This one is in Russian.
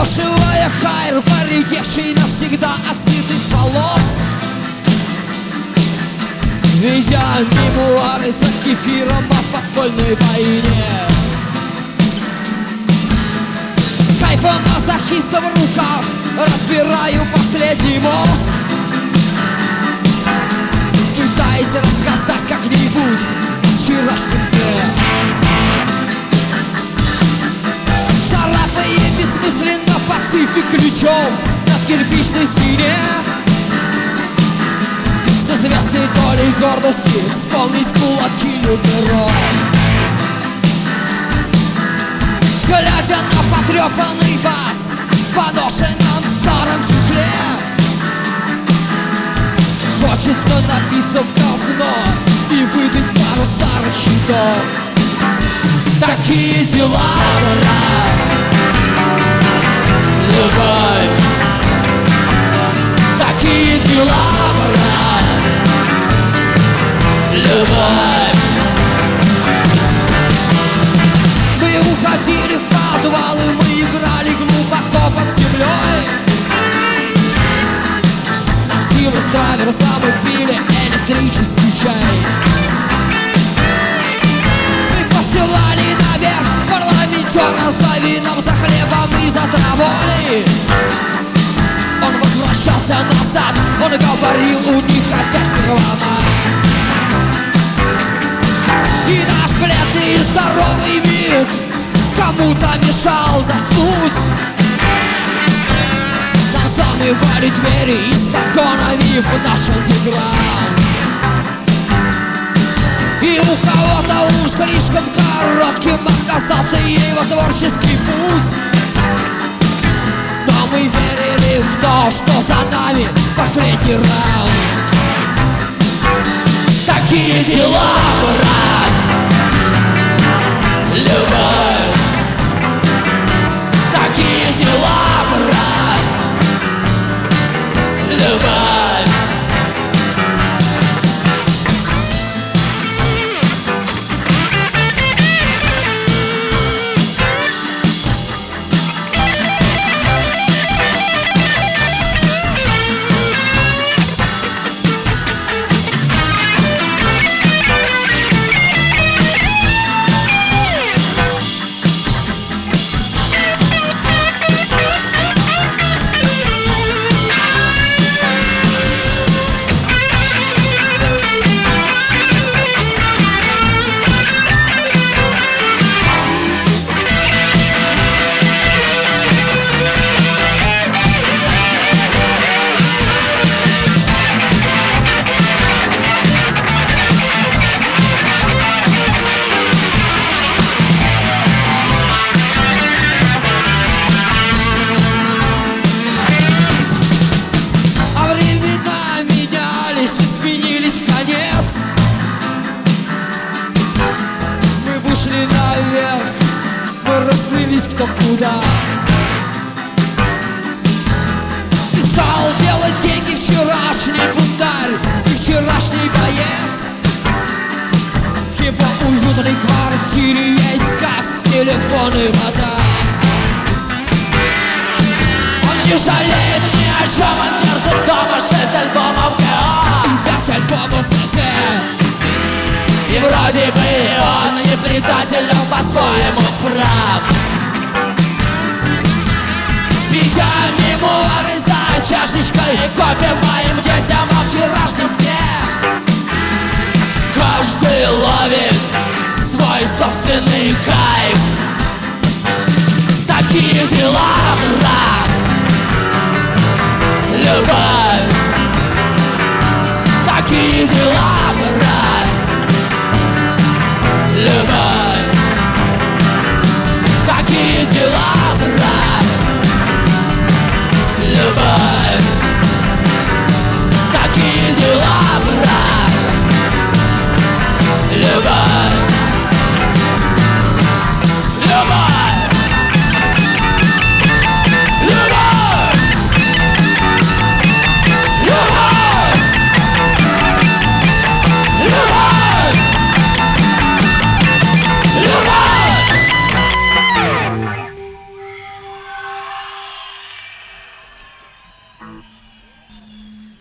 Поношивая хайр, поредевший навсегда от сытых волос, ведя мемуары за кефиром о подпольной войне, с кайфом мазохиста в руках разбираю последний мост, пытаясь рассказать как-нибудь о вчерашнем дне. Царапая бессмысленно пацифик ключом на кирпичной стене, со звездной долей гордости вспомнить кулаки героя. Глядя на потрепанный бас в поношенном старом чехле, хочется напиться в говно и выдать пару старых хитов. Такие дела, брат, любовь. Такие дела, брат, любовь. Мы уходили в подвал, и мы играли глубоко под землей. Силы с траверса мы пили электрический чай. Мы посылали наверх парламентера за вином, за хлебом и за травой. Он возвращался назад, он говорил, у них опять первомай. И наш бледный и здоровый вид кому-то мешал заснуть. Нам замывали двери испокон, в наш андеграунд. И у кого-то уж слишком коротким оказался его творческий путь. Но мы верили в то, что за нами последний раунд. Такие дела, брат, любовь. Такие дела, брат, любовь. Наверх мы расплылись кто куда, и стал делать деньги вчерашний бунтарь и вчерашний боец. В его уютной квартире есть газ, телефон и вода. Он не жалеет ни о чем, он держит дома 6 альбомов ГО и 5 альбомов ПТ. И вроде бы он не предатель, но по-своему прав. Пья мемуары за чашечкой кофе моим детям о вчерашнем дне. Каждый ловит свой собственный кайф. Такие дела, брат, любовь. Такие дела.